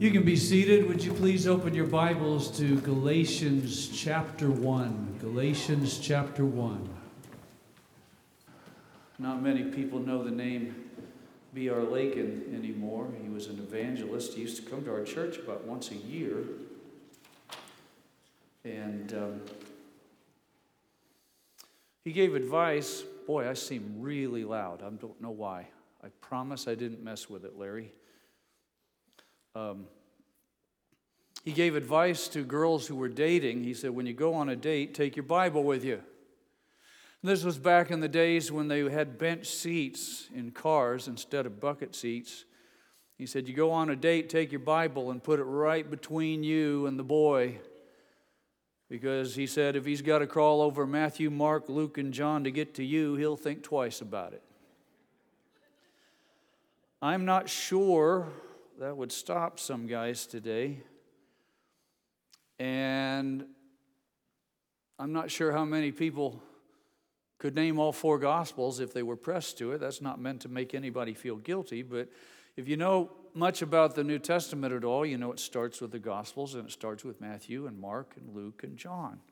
You can be seated. Would you please open your Bibles to Galatians chapter 1. Galatians chapter 1. Not many people know the name B.R. Lakin anymore. He was an evangelist. He used to come to our church about once a year. And he gave advice. Boy, I seem really loud. I don't know why. I promise I didn't mess with it, Larry. He gave advice to girls who were dating. He said, when you go on a date, take your Bible with you. And this was back in the days when they had bench seats in cars instead of bucket seats. He said, you go on a date, take your Bible and put it right between you and the boy. Because he said, if he's got to crawl over Matthew, Mark, Luke, and John to get to you, he'll think twice about it. I'm not sure that would stop some guys today. And I'm not sure how many people could name all four Gospels if they were pressed to it. That's not meant to make anybody feel guilty. But if you know much about the New Testament at all, you know it starts with the Gospels, and it starts with Matthew and Mark and Luke and John.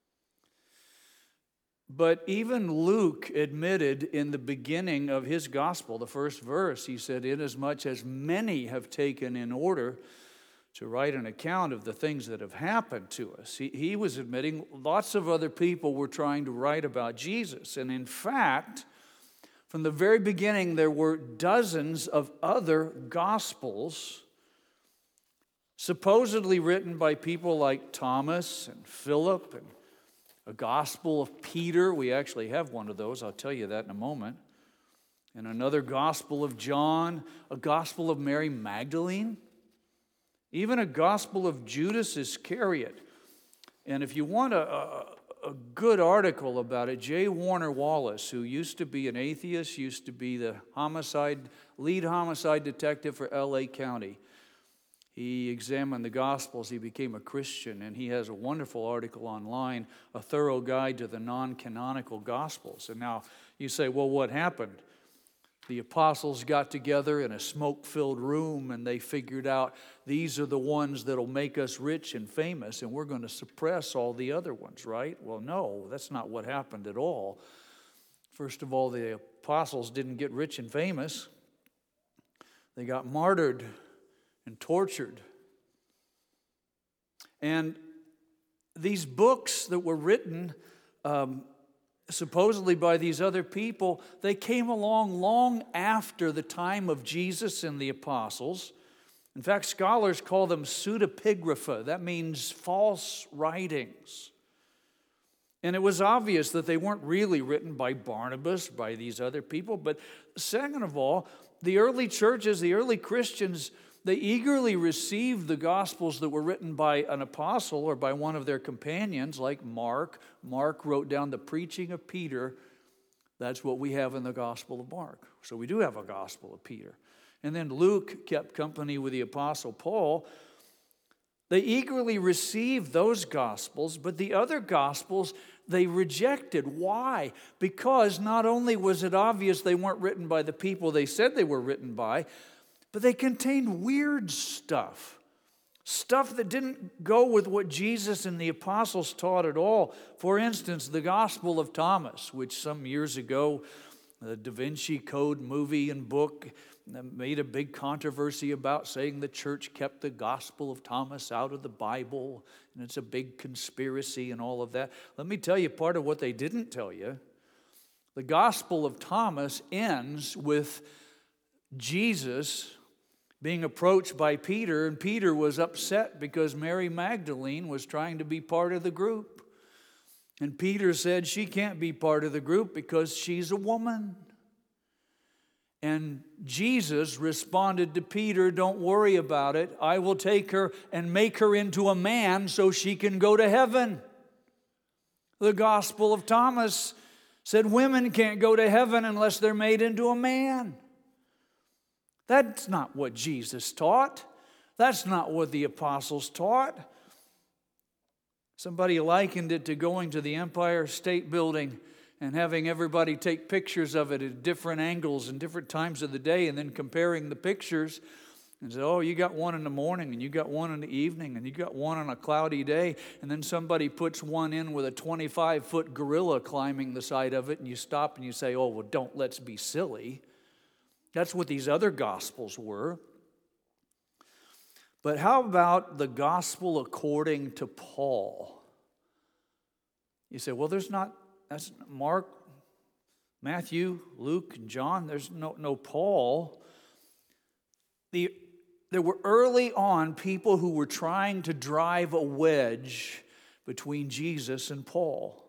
But even Luke admitted in the beginning of his Gospel, the first verse, he said, inasmuch as many have taken in order to write an account of the things that have happened to us. He was admitting lots of other people were trying to write about Jesus. And in fact, from the very beginning, there were dozens of other Gospels supposedly written by people like Thomas and Philip, and a Gospel of Peter. We actually have one of those. I'll tell you that in a moment. And another Gospel of John, a Gospel of Mary Magdalene, even a Gospel of Judas Iscariot. And if you want a good article about it, J. Warner Wallace, who used to be an atheist, used to be the lead homicide detective for L.A. County. He examined the Gospels, he became a Christian, and he has a wonderful article online, A Thorough Guide to the Non-Canonical Gospels. And now you say, well, what happened? The apostles got together in a smoke-filled room and they figured out these are the ones that'll make us rich and famous, and we're going to suppress all the other ones, right? Well, no, that's not what happened at all. First of all, the apostles didn't get rich and famous. They got martyred and tortured. And these books that were written supposedly by these other people, they came along long after the time of Jesus and the apostles. In fact, scholars call them pseudepigrapha. That means false writings. And it was obvious that they weren't really written by Barnabas, by these other people. But second of all, the early churches, the early Christians, they eagerly received the Gospels that were written by an apostle or by one of their companions like Mark. Mark wrote down the preaching of Peter. That's what we have in the Gospel of Mark. So we do have a Gospel of Peter. And then Luke kept company with the apostle Paul. They eagerly received those Gospels, but the other Gospels they rejected. Why? Because not only was it obvious they weren't written by the people they said they were written by, but they contained weird stuff that didn't go with what Jesus and the apostles taught at all. For instance, the Gospel of Thomas, which some years ago, the Da Vinci Code movie and book made a big controversy about, saying the church kept the Gospel of Thomas out of the Bible, and it's a big conspiracy and all of that. Let me tell you part of what they didn't tell you. The Gospel of Thomas ends with Jesus being approached by Peter, and Peter was upset because Mary Magdalene was trying to be part of the group. And Peter said she can't be part of the group because she's a woman. And Jesus responded to Peter, don't worry about it. I will take her and make her into a man so she can go to heaven. The Gospel of Thomas said women can't go to heaven unless they're made into a man. That's not what Jesus taught. That's not what the apostles taught. Somebody likened it to going to the Empire State Building and having everybody take pictures of it at different angles and different times of the day and then comparing the pictures. And said, oh, you got one in the morning, and you got one in the evening, and you got one on a cloudy day, and then somebody puts one in with a 25-foot gorilla climbing the side of it, and you stop and you say, oh, well, let's be silly. That's what these other gospels were. But how about the gospel according to Paul? You say, well, that's Mark, Matthew, Luke, and John. There's no Paul. There were early on people who were trying to drive a wedge between Jesus and Paul.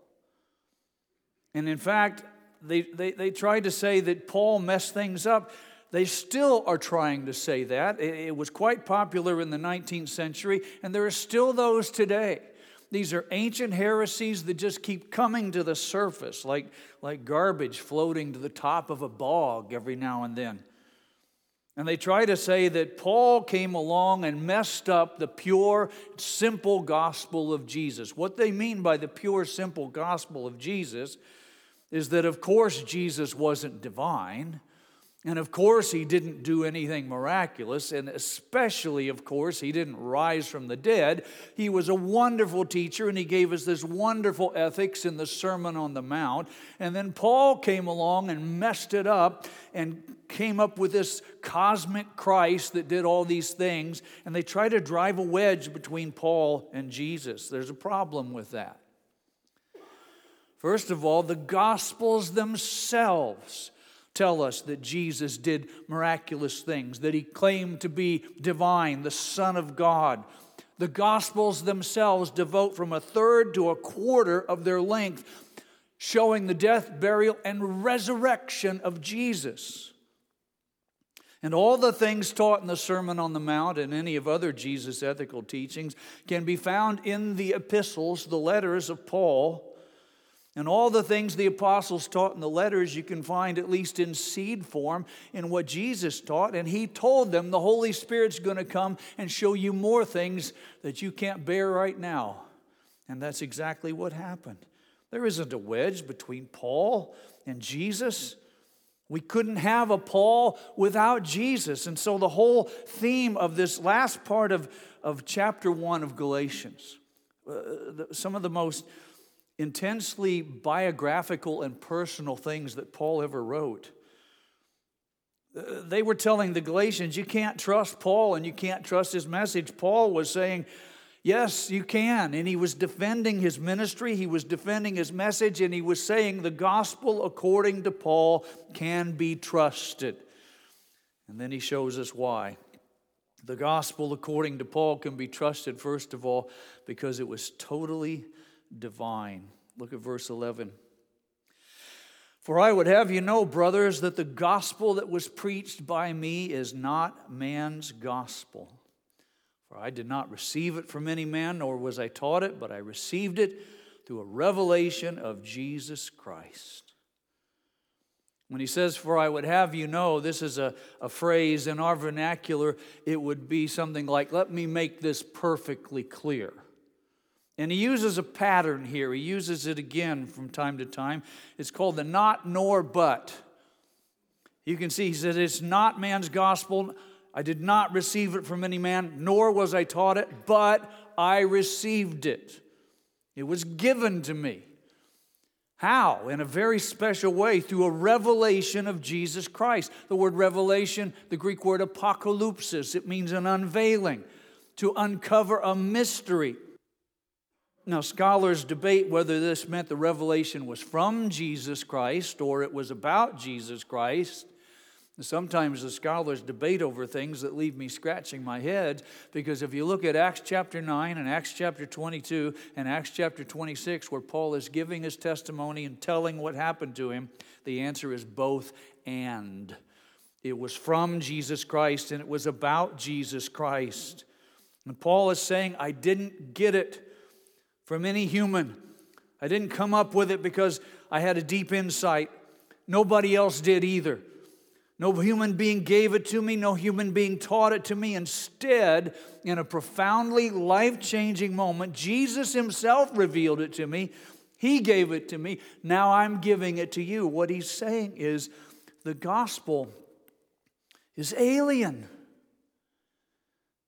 And in fact, they tried to say that Paul messed things up. They still are trying to say that. It was quite popular in the 19th century, and there are still those today. These are ancient heresies that just keep coming to the surface, like garbage floating to the top of a bog every now and then. And they try to say that Paul came along and messed up the pure, simple gospel of Jesus. What they mean by the pure, simple gospel of Jesus is that, of course, Jesus wasn't divine. And of course, he didn't do anything miraculous. And especially, of course, he didn't rise from the dead. He was a wonderful teacher, and he gave us this wonderful ethics in the Sermon on the Mount. And then Paul came along and messed it up and came up with this cosmic Christ that did all these things. And they try to drive a wedge between Paul and Jesus. There's a problem with that. First of all, the Gospels themselves tell us that Jesus did miraculous things, that he claimed to be divine, the Son of God. The Gospels themselves devote from a third to a quarter of their length, showing the death, burial, and resurrection of Jesus. And all the things taught in the Sermon on the Mount and any of other Jesus' ethical teachings can be found in the epistles, the letters of Paul. And all the things the apostles taught in the letters you can find at least in seed form in what Jesus taught. And he told them the Holy Spirit's going to come and show you more things that you can't bear right now. And that's exactly what happened. There isn't a wedge between Paul and Jesus. We couldn't have a Paul without Jesus. And so the whole theme of this last part of chapter 1 of Galatians, some of the most intensely biographical and personal things that Paul ever wrote. They were telling the Galatians, you can't trust Paul and you can't trust his message. Paul was saying, yes, you can. And he was defending his ministry, he was defending his message, and he was saying the gospel according to Paul can be trusted. And then he shows us why. The gospel according to Paul can be trusted, first of all, because it was totally divine. Look at verse 11. For I would have you know, brothers, that the gospel that was preached by me is not man's gospel. For I did not receive it from any man, nor was I taught it, but I received it through a revelation of Jesus Christ. When he says, for I would have you know, this is a phrase in our vernacular. It would be something like, let me make this perfectly clear. And he uses a pattern here. He uses it again from time to time. It's called the not, nor, but. You can see he says it's not man's gospel. I did not receive it from any man, nor was I taught it, but I received it. It was given to me. How? In a very special way, through a revelation of Jesus Christ. The word revelation, the Greek word apocalypsis, it means an unveiling, to uncover a mystery. Now, scholars debate whether this meant the revelation was from Jesus Christ or it was about Jesus Christ. Sometimes the scholars debate over things that leave me scratching my head, because if you look at Acts chapter 9 and Acts chapter 22 and Acts chapter 26, where Paul is giving his testimony and telling what happened to him, the answer is both and. It was from Jesus Christ and it was about Jesus Christ. And Paul is saying, I didn't get it from any human. I didn't come up with it because I had a deep insight. Nobody else did either. No human being gave it to me. No human being taught it to me. Instead, in a profoundly life-changing moment, Jesus himself revealed it to me. He gave it to me. Now I'm giving it to you. What he's saying is the gospel is alien.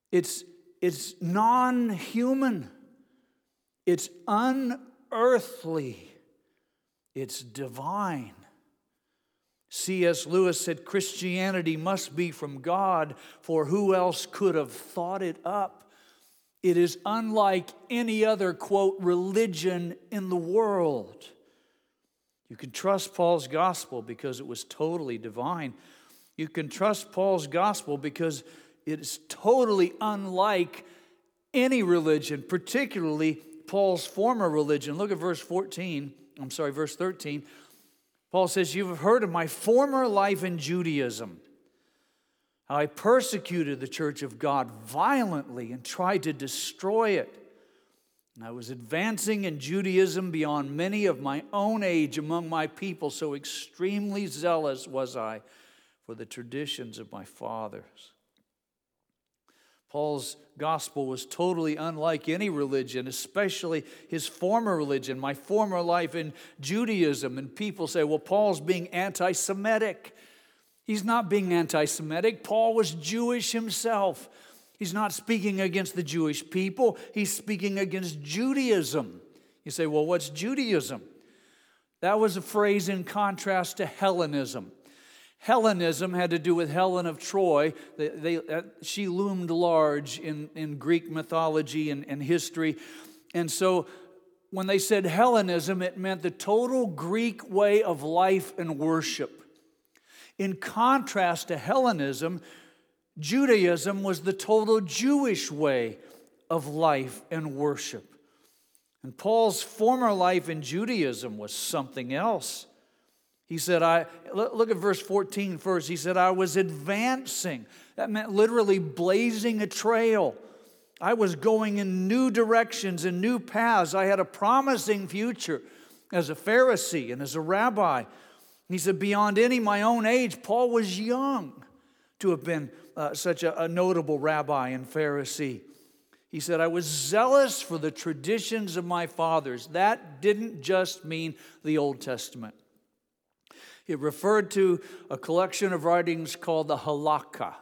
It's non-human. It's unearthly. It's divine. C.S. Lewis said Christianity must be from God, for who else could have thought it up? It is unlike any other, quote, religion in the world. You can trust Paul's gospel because it was totally divine. You can trust Paul's gospel because it is totally unlike any religion, particularly Paul's former religion. Look at verse 13. Paul says, "You have heard of my former life in Judaism, how I persecuted the church of God violently and tried to destroy it. And I was advancing in Judaism beyond many of my own age among my people, so extremely zealous was I for the traditions of my fathers." Paul's gospel was totally unlike any religion, especially his former religion, my former life in Judaism. And people say, well, Paul's being anti-Semitic. He's not being anti-Semitic. Paul was Jewish himself. He's not speaking against the Jewish people. He's speaking against Judaism. You say, well, what's Judaism? That was a phrase in contrast to Hellenism. Hellenism had to do with Helen of Troy. She loomed large in Greek mythology and history. And so when they said Hellenism, it meant the total Greek way of life and worship. In contrast to Hellenism, Judaism was the total Jewish way of life and worship. And Paul's former life in Judaism was something else. He said, look at verse 14 first. He said, I was advancing. That meant literally blazing a trail. I was going in new directions and new paths. I had a promising future as a Pharisee and as a rabbi. He said, beyond any my own age, Paul was young to have been such a notable rabbi and Pharisee. He said, I was zealous for the traditions of my fathers. That didn't just mean the Old Testament. It referred to a collection of writings called the Halakha.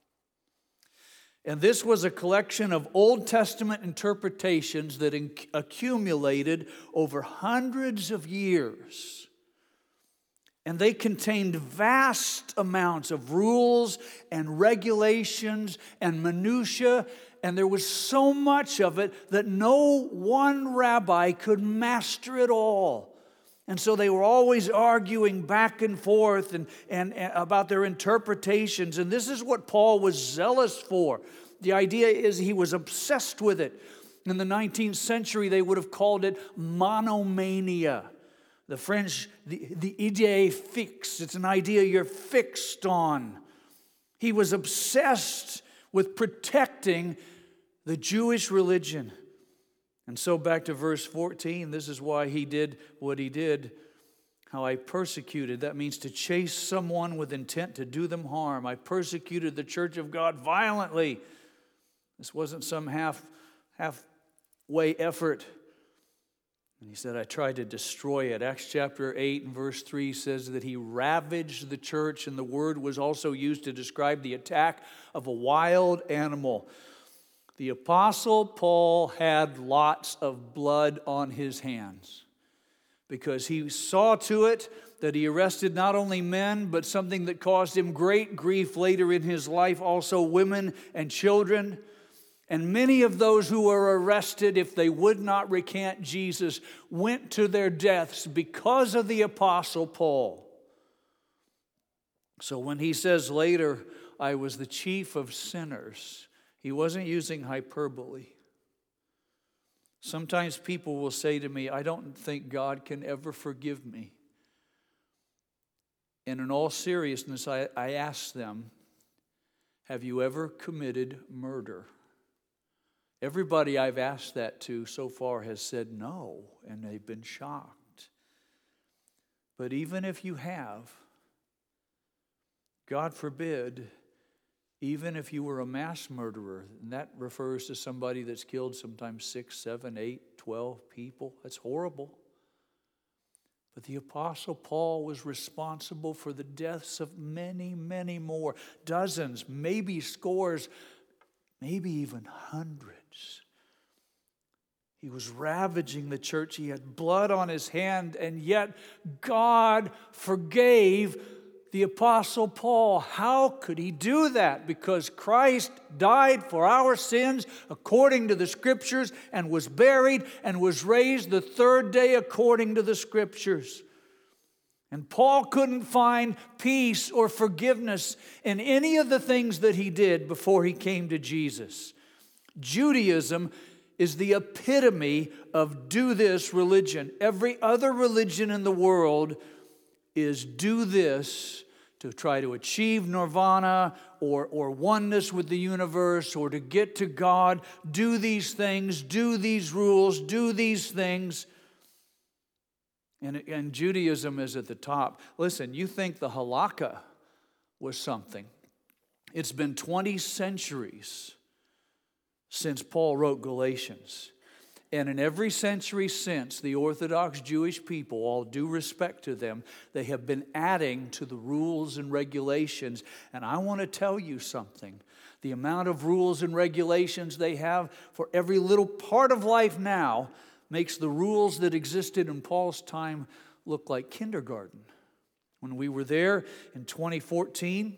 And this was a collection of Old Testament interpretations that accumulated over hundreds of years. And they contained vast amounts of rules and regulations and minutiae, and there was so much of it that no one rabbi could master it all. And so they were always arguing back and forth and about their interpretations. And this is what Paul was zealous for. The idea is he was obsessed with it. In the 19th century, they would have called it monomania. The French, the idée fixe. It's an idea you're fixed on. He was obsessed with protecting the Jewish religion. And so back to verse 14, this is why he did what he did. How I persecuted. That means to chase someone with intent to do them harm. I persecuted the church of God violently. This wasn't some halfway effort. And he said, I tried to destroy it. Acts chapter 8 and verse 3 says that he ravaged the church, and the word was also used to describe the attack of a wild animal. The Apostle Paul had lots of blood on his hands because he saw to it that he arrested not only men, but something that caused him great grief later in his life, also women and children. And many of those who were arrested, if they would not recant Jesus, went to their deaths because of the Apostle Paul. So when he says later, I was the chief of sinners, he wasn't using hyperbole. Sometimes people will say to me, I don't think God can ever forgive me. And in all seriousness, I ask them, have you ever committed murder? Everybody I've asked that to so far has said no, and they've been shocked. But even if you have, God forbid, even if you were a mass murderer, and that refers to somebody that's killed sometimes 6, 7, 8, 12 people. That's horrible. But the Apostle Paul was responsible for the deaths of many, many more. Dozens, maybe scores, maybe even hundreds. He was ravaging the church. He had blood on his hand, and yet God forgave the Apostle Paul. How could he do that? Because Christ died for our sins according to the Scriptures and was buried and was raised the third day according to the Scriptures. And Paul couldn't find peace or forgiveness in any of the things that he did before he came to Jesus. Judaism is the epitome of do this religion. Every other religion in the world is do this to try to achieve nirvana or oneness with the universe or to get to God. Do these things, do these rules, do these things. And Judaism is at the top. Listen, you think the halakha was something. It's been 20 centuries since Paul wrote Galatians. And in every century since, the Orthodox Jewish people, all due respect to them, they have been adding to the rules and regulations. And I want to tell you something. The amount of rules and regulations they have for every little part of life now makes the rules that existed in Paul's time look like kindergarten. When we were there in 2014,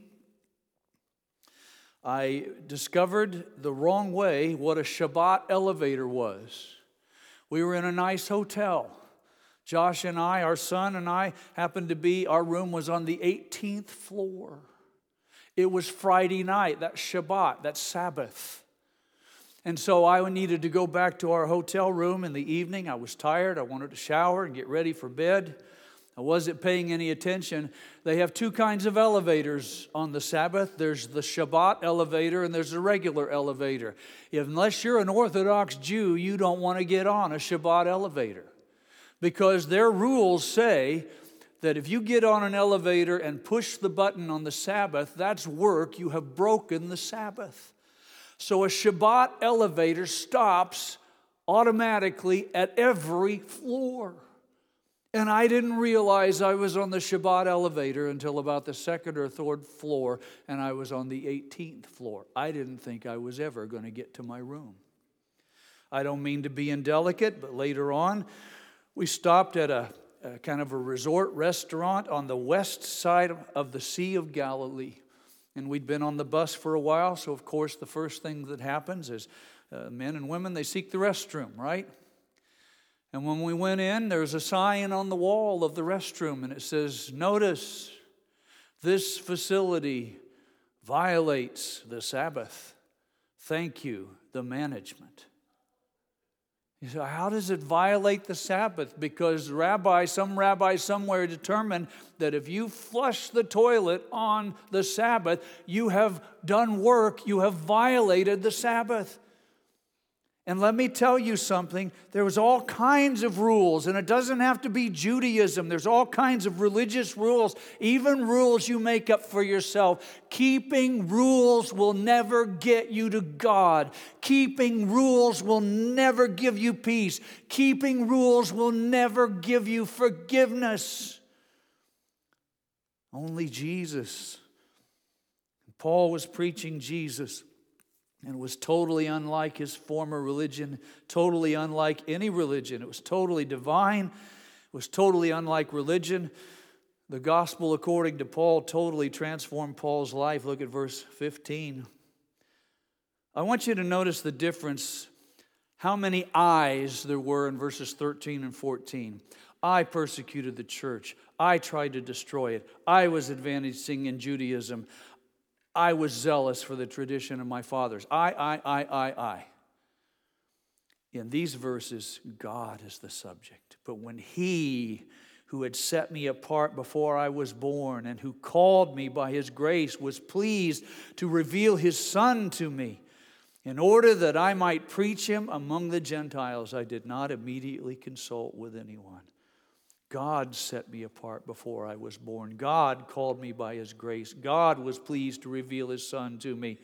I discovered the wrong way what a Shabbat elevator was. We were in a nice hotel. Josh and I, our son and I, happened to be, our room was on the 18th floor. It was Friday night, that's Shabbat, that's Sabbath. And so I needed to go back to our hotel room in the evening. I was tired. I wanted to shower and get ready for bed. I wasn't paying any attention. They have two kinds of elevators on the Sabbath. There's the Shabbat elevator and there's a regular elevator. Unless you're an Orthodox Jew, you don't want to get on a Shabbat elevator because their rules say that if you get on an elevator and push the button on the Sabbath, that's work. You have broken the Sabbath. So a Shabbat elevator stops automatically at every floor. And I didn't realize I was on the Shabbat elevator until about the second or third floor, and I was on the 18th floor. I didn't think I was ever going to get to my room. I don't mean to be indelicate, but later on, we stopped at a kind of a resort restaurant on the west side of the Sea of Galilee. And we'd been on the bus for a while, so of course the first thing that happens is men and women, they seek the restroom, right? And when we went in, there's a sign on the wall of the restroom, and it says, "Notice, this facility violates the Sabbath. Thank you, the management." You say, how does it violate the Sabbath? Because some rabbi somewhere determined that if you flush the toilet on the Sabbath, you have done work, you have violated the Sabbath. And let me tell you something, there was all kinds of rules, and it doesn't have to be Judaism. There's all kinds of religious rules, even rules you make up for yourself. Keeping rules will never get you to God. Keeping rules will never give you peace. Keeping rules will never give you forgiveness. Only Jesus. Paul was preaching Jesus. And it was totally unlike his former religion, totally unlike any religion. It was totally divine. It was totally unlike religion. The gospel, according to Paul, totally transformed Paul's life. Look at verse 15. I want you to notice the difference, how many I's there were in verses 13 and 14. I persecuted the church. I tried to destroy it. I was advancing in Judaism. I was zealous for the tradition of my fathers. I. In these verses, God is the subject. But when He who had set me apart before I was born and who called me by His grace was pleased to reveal His Son to me in order that I might preach Him among the Gentiles, I did not immediately consult with anyone. God set me apart before I was born. God called me by His grace. God was pleased to reveal His Son to me.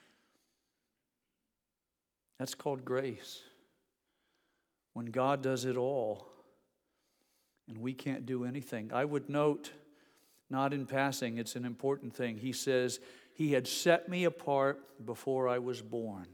That's called grace. When God does it all, and we can't do anything. I would note, not in passing, it's an important thing. He says He had set me apart before I was born.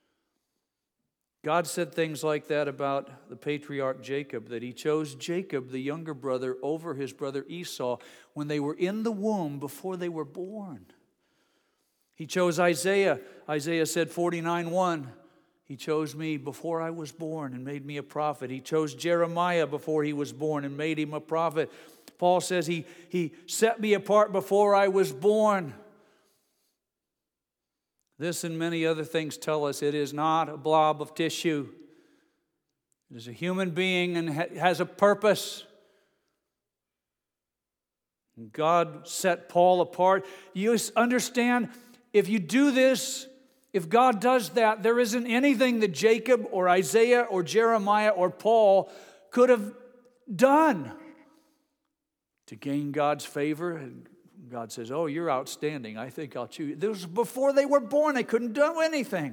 God said things like that about the patriarch Jacob, that he chose Jacob, the younger brother, over his brother Esau when they were in the womb before they were born. He chose Isaiah. Isaiah said 49:1, He chose me before I was born and made me a prophet. He chose Jeremiah before he was born and made him a prophet. Paul says he set me apart before I was born. This and many other things tell us it is not a blob of tissue. It is a human being and has a purpose. And God set Paul apart. You understand, if you do this, if God does that, there isn't anything that Jacob or Isaiah or Jeremiah or Paul could have done to gain God's favor. And God says, oh, you're outstanding. I think I'll choose you. This was before they were born. They couldn't do anything.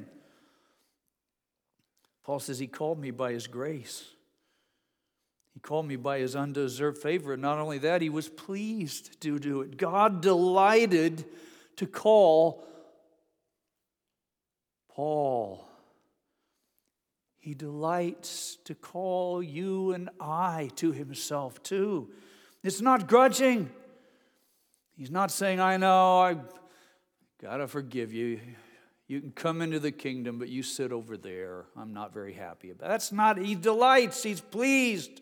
Paul says he called me by his grace. He called me by his undeserved favor. And not only that, he was pleased to do it. God delighted to call Paul. He delights to call you and I to himself too. It's not grudging. He's not saying, I know, I got to forgive you. You can come into the kingdom, but you sit over there. I'm not very happy about it. That's not, he delights, he's pleased.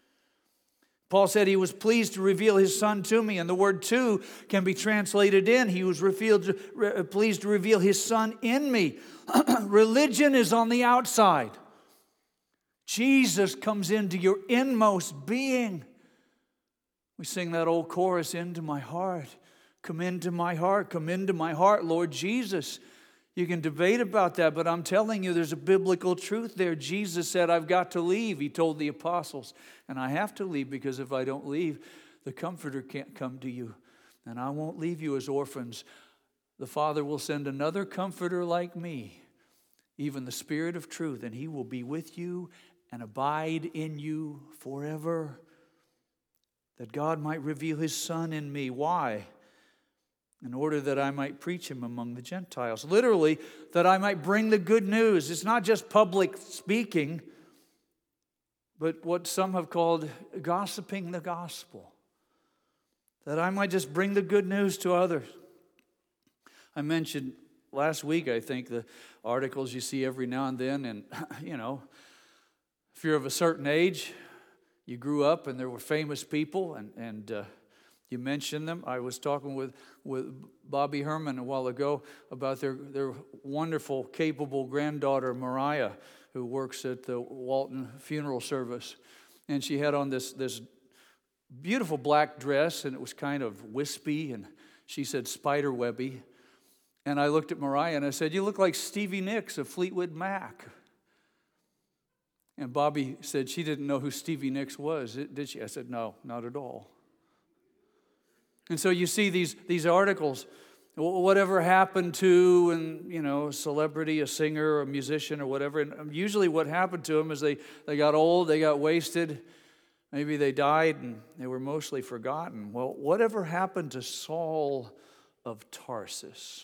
Paul said he was pleased to reveal his son to me, and the word to can be translated in. He was pleased to reveal his son in me. Religion is on the outside. Jesus comes into your inmost being. We sing that old chorus, into my heart. Come into my heart, come into my heart, Lord Jesus. You can debate about that, but I'm telling you there's a biblical truth there. Jesus said, I've got to leave, he told the apostles. And I have to leave because if I don't leave, the Comforter can't come to you. And I won't leave you as orphans. The Father will send another Comforter like me, even the Spirit of truth, and he will be with you and abide in you forever. That God might reveal his Son in me. Why? In order that I might preach him among the Gentiles. Literally, that I might bring the good news. It's not just public speaking, but what some have called gossiping the gospel. That I might just bring the good news to others. I mentioned last week, I think, the articles you see every now and then. And, if you're of a certain age, you grew up and there were famous people and you mentioned them. I was talking with Bobby Herman a while ago about their wonderful, capable granddaughter, Mariah, who works at the Walton Funeral Service. And she had on this beautiful black dress, and it was kind of wispy, and she said spiderwebby. And I looked at Mariah and I said, you look like Stevie Nicks of Fleetwood Mac. And Bobby said she didn't know who Stevie Nicks was, did she? I said, no, not at all. And so you see these articles, whatever happened to, and a celebrity, a singer, a musician, or whatever. And usually what happened to them is they got old, they got wasted, maybe they died, and they were mostly forgotten. Well, whatever happened to Saul of Tarsus?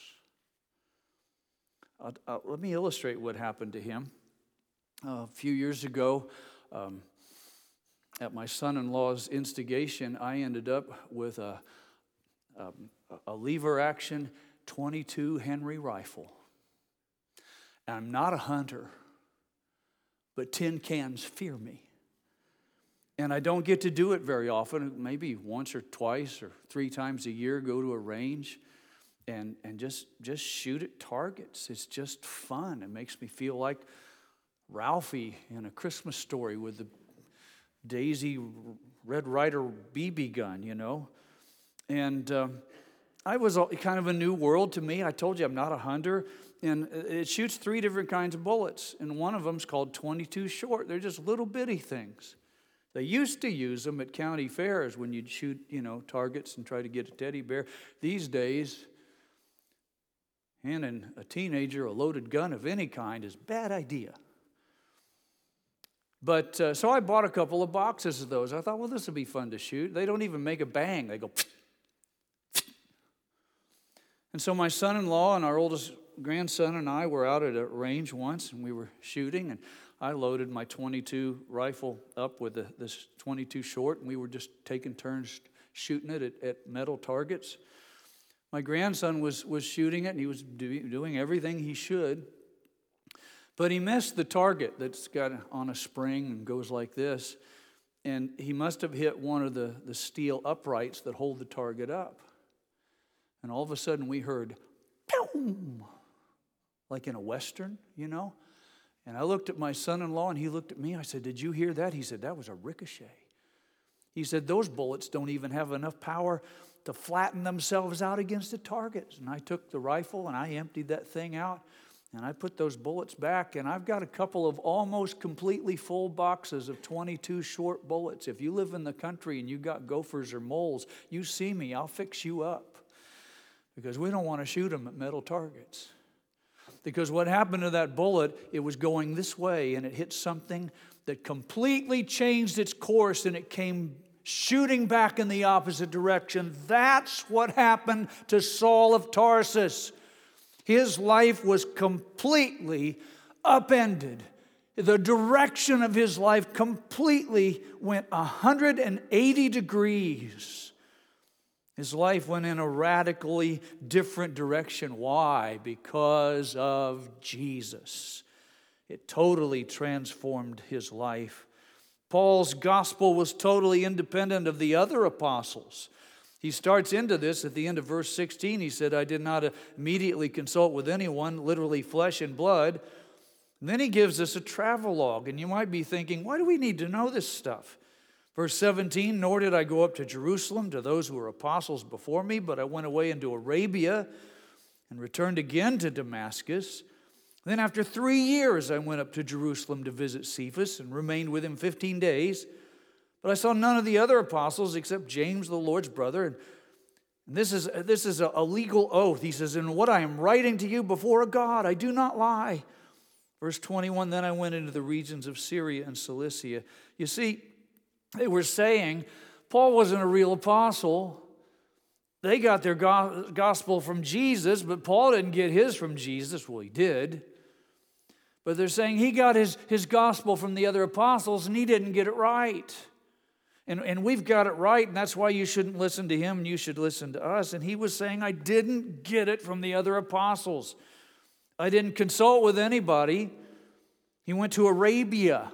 Let me illustrate what happened to him. A few years ago, at my son-in-law's instigation, I ended up with a lever-action .22 Henry rifle. And I'm not a hunter, but tin cans fear me. And I don't get to do it very often, maybe once or twice or 3 times a year, go to a range and just shoot at targets. It's just fun. It makes me feel like Ralphie in A Christmas Story with the Daisy Red Ryder BB gun, And I was kind of a new world to me. I told you I'm not a hunter. And it shoots 3 different kinds of bullets. And one of them's called .22 short. They're just little bitty things. They used to use them at county fairs when you'd shoot, targets and try to get a teddy bear. These days, handing a teenager a loaded gun of any kind is a bad idea. But so I bought a couple of boxes of those. I thought, well, this would be fun to shoot. They don't even make a bang. They go. And so my son-in-law and our oldest grandson and I were out at a range once, and we were shooting, and I loaded my .22 rifle up with this .22 short, and we were just taking turns shooting it at metal targets. My grandson was shooting it, and he was doing everything he should, but he missed the target that's got on a spring and goes like this, and he must have hit one of the steel uprights that hold the target up. And all of a sudden we heard, boom, like in a Western, you know? And I looked at my son-in-law, and he looked at me. I said, "Did you hear that?" He said, "That was a ricochet." He said, "Those bullets don't even have enough power to flatten themselves out against the targets." And I took the rifle, and I emptied that thing out, and I put those bullets back, and I've got a couple of almost completely full boxes of .22 short bullets. If you live in the country and you got gophers or moles, you see me, I'll fix you up. Because we don't want to shoot them at metal targets. Because what happened to that bullet, it was going this way, and it hit something that completely changed its course, and it came shooting back in the opposite direction. That's what happened to Saul of Tarsus. His life was completely upended. The direction of his life completely went 180 degrees. His life went in a radically different direction. Why? Because of Jesus. It totally transformed his life. Paul's gospel was totally independent of the other apostles. He starts into this at the end of verse 16. He said, "I did not immediately consult with anyone," literally flesh and blood. And then he gives us a travelogue. And you might be thinking, why do we need to know this stuff? Verse 17, "Nor did I go up to Jerusalem to those who were apostles before me, but I went away into Arabia and returned again to Damascus. Then after 3 years I went up to Jerusalem to visit Cephas and remained with him 15 days. But I saw none of the other apostles except James, the Lord's brother." And this is a legal oath. He says, "In what I am writing to you before a God, I do not lie." Verse 21, "Then I went into the regions of Syria and Cilicia." You see, they were saying Paul wasn't a real apostle. They got their gospel from Jesus, but Paul didn't get his from Jesus. Well, he did. But they're saying he got his gospel from the other apostles, and he didn't get it right. And we've got it right, and that's why you shouldn't listen to him, and you should listen to us. And he was saying, I didn't get it from the other apostles. I didn't consult with anybody. He went to Arabia.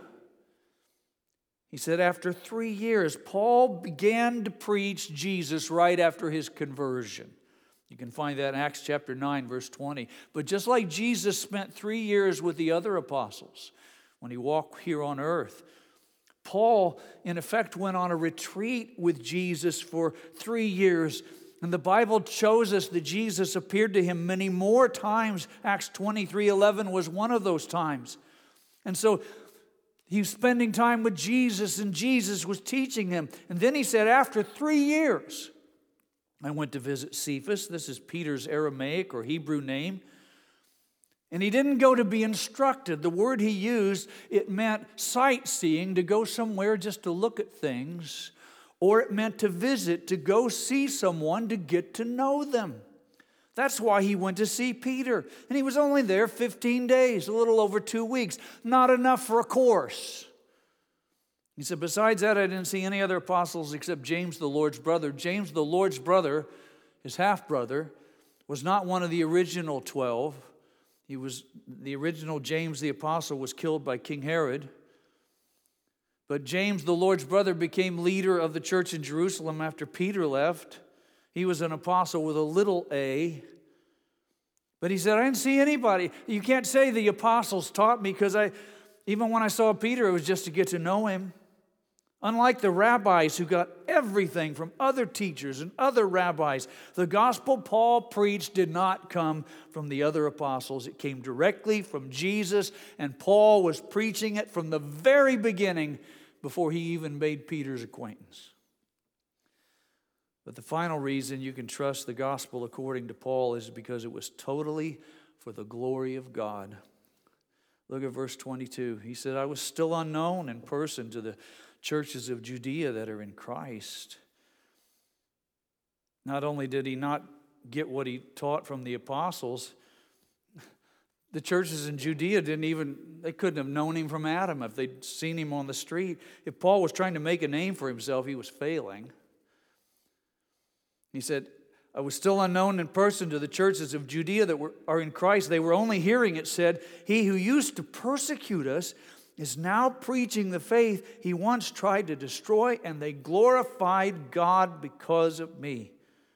He said after 3 years, Paul began to preach Jesus right after his conversion. You can find that in Acts chapter 9, verse 20. But just like Jesus spent 3 years with the other apostles when he walked here on earth, Paul, in effect, went on a retreat with Jesus for 3 years. And the Bible shows us that Jesus appeared to him many more times. Acts 23:11 was one of those times. And so he was spending time with Jesus, and Jesus was teaching him. And then he said, after 3 years, I went to visit Cephas. This is Peter's Aramaic or Hebrew name. And he didn't go to be instructed. The word he used, it meant sightseeing, to go somewhere just to look at things. Or it meant to visit, to go see someone, to get to know them. That's why he went to see Peter. And he was only there 15 days, a little over 2 weeks. Not enough for a course. He said, besides that, I didn't see any other apostles except James, the Lord's brother. James, the Lord's brother, his half-brother, was not one of the original 12. He was the original James the apostle was killed by King Herod. But James, the Lord's brother, became leader of the church in Jerusalem after Peter left. He was an apostle with a little a. But he said, I didn't see anybody. You can't say the apostles taught me, because even when I saw Peter, it was just to get to know him. Unlike the rabbis who got everything from other teachers and other rabbis, the gospel Paul preached did not come from the other apostles. It came directly from Jesus, and Paul was preaching it from the very beginning before he even made Peter's acquaintance. But the final reason you can trust the gospel according to Paul is because it was totally for the glory of God. Look at verse 22. He said, I was still unknown in person to the churches of Judea that are in Christ. Not only did he not get what he taught from the apostles, the churches in Judea they couldn't have known him from Adam if they'd seen him on the street. If Paul was trying to make a name for himself, he was failing. He said, I was still unknown in person to the churches of Judea that are in Christ. They were only hearing it said, he who used to persecute us is now preaching the faith he once tried to destroy, and they glorified God because of me.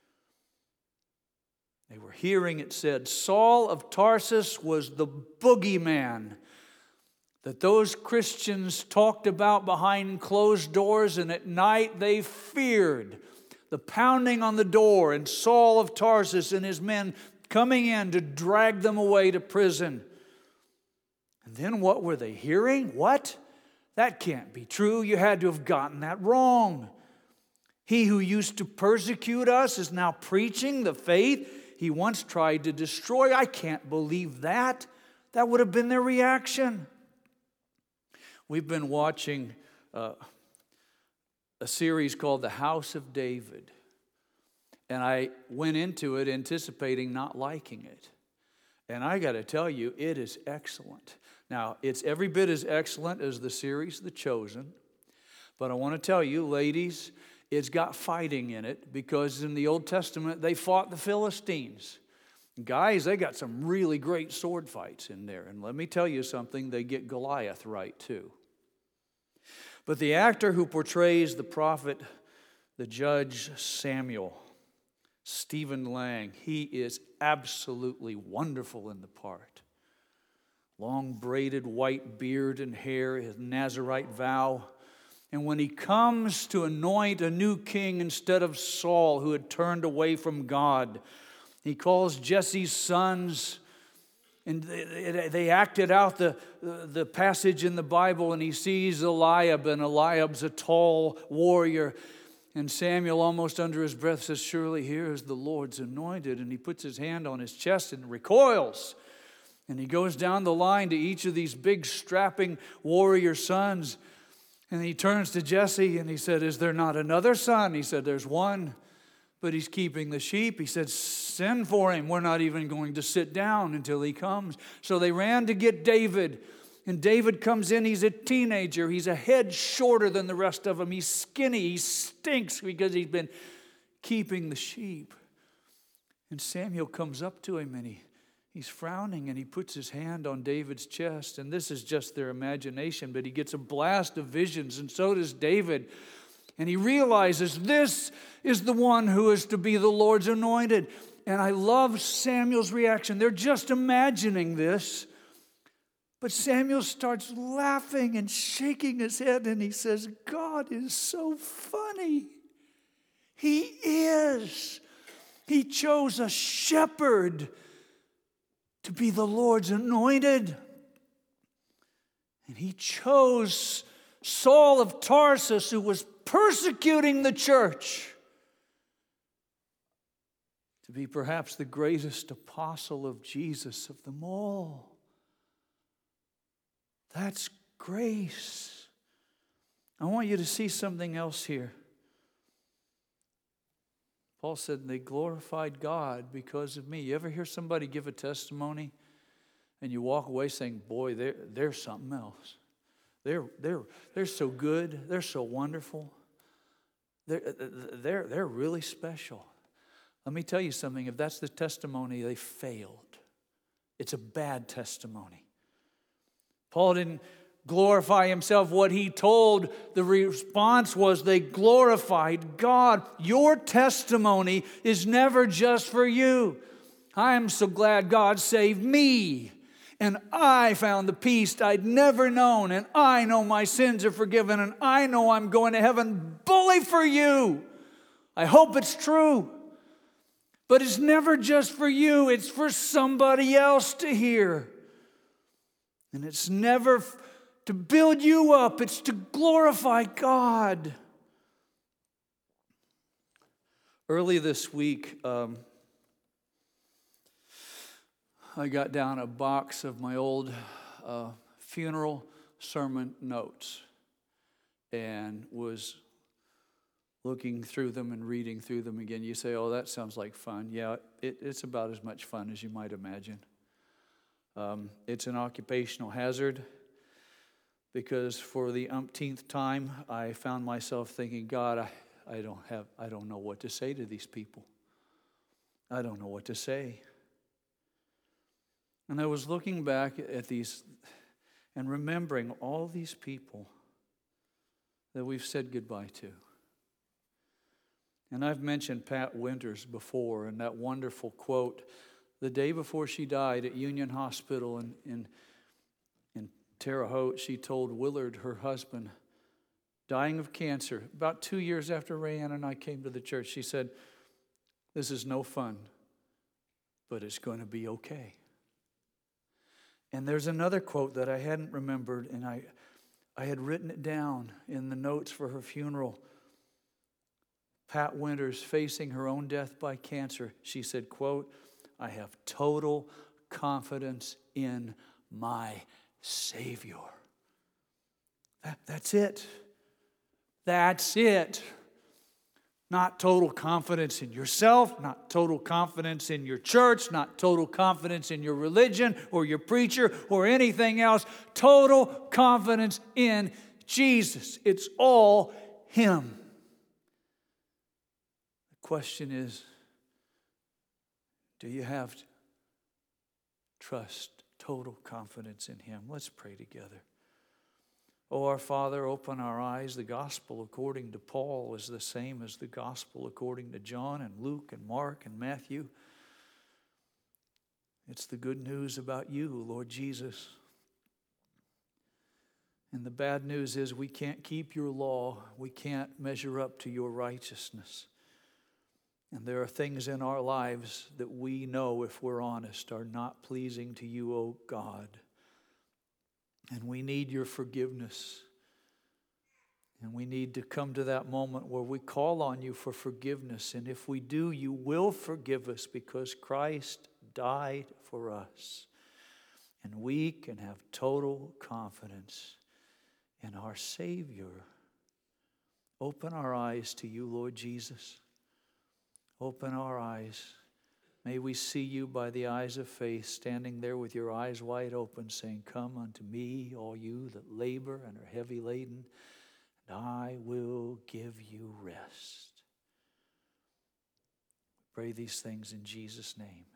They were hearing it said, Saul of Tarsus was the boogeyman that those Christians talked about behind closed doors, and at night they feared the pounding on the door and Saul of Tarsus and his men coming in to drag them away to prison. And then what were they hearing? What? That can't be true. You had to have gotten that wrong. He who used to persecute us is now preaching the faith he once tried to destroy. I can't believe that. That would have been their reaction. We've been watching a series called The House of David. And I went into it anticipating not liking it. And I got to tell you, it is excellent. Now, it's every bit as excellent as the series The Chosen. But I want to tell you, ladies, it's got fighting in it, because in the Old Testament, they fought the Philistines. Guys, they got some really great sword fights in there. And let me tell you something, they get Goliath right too. But the actor who portrays the prophet, the judge Samuel, Stephen Lang, he is absolutely wonderful in the part. Long braided white beard and hair, his Nazirite vow. And when he comes to anoint a new king instead of Saul, who had turned away from God, he calls Jesse's sons, and they acted out the passage in the Bible, and he sees Eliab, and Eliab's a tall warrior. And Samuel, almost under his breath, says, surely here is the Lord's anointed. And he puts his hand on his chest and recoils. And he goes down the line to each of these big strapping warrior sons. And he turns to Jesse and he said, is there not another son? He said, there's one, but he's keeping the sheep. He said, send for him. We're not even going to sit down until he comes. So they ran to get David. And David comes in. He's a teenager. He's a head shorter than the rest of them. He's skinny. He stinks because he's been keeping the sheep. And Samuel comes up to him and he's frowning, and he puts his hand on David's chest. And this is just their imagination, but he gets a blast of visions, and so does David. And he realizes this is the one who is to be the Lord's anointed. And I love Samuel's reaction. They're just imagining this. But Samuel starts laughing and shaking his head, and he says, God is so funny. He is. He chose a shepherd to be the Lord's anointed. And he chose Saul of Tarsus, who was persecuting the church, to be perhaps the greatest apostle of Jesus of them all. That's grace. I want you to see something else here. Paul said they glorified God because of me. You ever hear somebody give a testimony and you walk away saying, boy, they're something else. They're so good. They're so wonderful. They're really special. Let me tell you something. If that's the testimony, they failed. It's a bad testimony. Paul didn't glorify himself. What he told, the response was they glorified God. Your testimony is never just for you. I am so glad God saved me, and I found the peace I'd never known, and I know my sins are forgiven, and I know I'm going to heaven. Bully for you. I hope it's true. But it's never just for you. It's for somebody else to hear. And it's never to build you up. It's to glorify God. Early this week, I got down a box of my old funeral sermon notes and was looking through them and reading through them again. You say, oh, that sounds like fun. Yeah, it's about as much fun as you might imagine. It's an occupational hazard because for the umpteenth time, I found myself thinking, God, I don't know what to say to these people. I don't know what to say. And I was looking back at these and remembering all these people that we've said goodbye to. And I've mentioned Pat Winters before, and that wonderful quote, the day before she died at Union Hospital in Terre Haute, she told Willard, her husband, dying of cancer, about 2 years after Rayanne and I came to the church, she said, this is no fun, but it's going to be okay. And there's another quote that I hadn't remembered, and I had written it down in the notes for her funeral. Pat Winters, facing her own death by cancer, she said, quote, I have total confidence in my Savior. That's it. That's it. Not total confidence in yourself, not total confidence in your church, not total confidence in your religion or your preacher or anything else. Total confidence in Jesus. It's all Him. The question is, do you have trust, total confidence in Him? Let's pray together. Oh, our Father, open our eyes. The gospel according to Paul is the same as the gospel according to John and Luke and Mark and Matthew. It's the good news about you, Lord Jesus. And the bad news is we can't keep your law. We can't measure up to your righteousness. And there are things in our lives that we know, if we're honest, are not pleasing to you, O God. And we need your forgiveness. And we need to come to that moment where we call on you for forgiveness. And if we do, you will forgive us because Christ died for us. And we can have total confidence in our Savior. Open our eyes to you, Lord Jesus. Open our eyes. May we see you by the eyes of faith, standing there with your eyes wide open, saying, come unto me, all you that labor and are heavy laden, and I will give you rest. Pray these things in Jesus' name.